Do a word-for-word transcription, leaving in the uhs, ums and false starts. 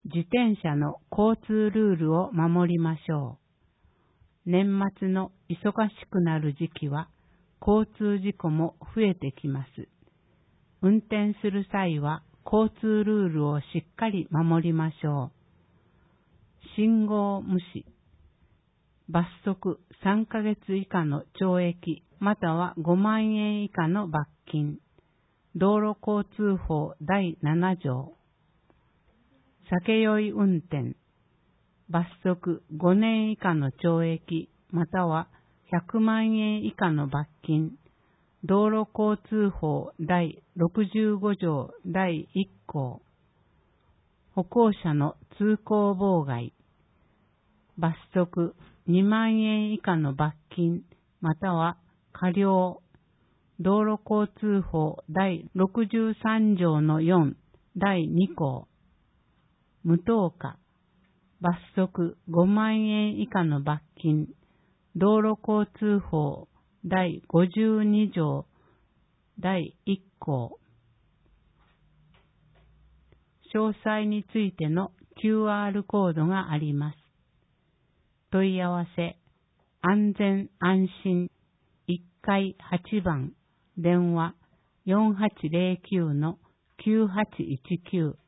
自転車の交通ルールを守りましょう。年末の忙しくなる時期は交通事故も増えてきます。運転する際は交通ルールをしっかり守りましょう。信号無視、罰則さんかげつ以下の懲役またはごまんえん以下の罰金。道路交通法だいなな条。酒酔い運転、罰則ごねん以下の懲役またはひゃくまんえん以下の罰金。道路交通法だいろくじゅうご条だいいっ項。歩行者の通行妨害、罰則にまんえん以下の罰金または科料。道路交通法だいろくじゅうさん条のよんだいに項。無灯火、罰則ごまんえん以下の罰金。道路交通法だいごじゅうに条だいいっ項。詳細についての キューアール コードがあります。問い合わせ、安全安心いっかいはちばん、電話 よんはちゼロきゅうのきゅうはちいちきゅう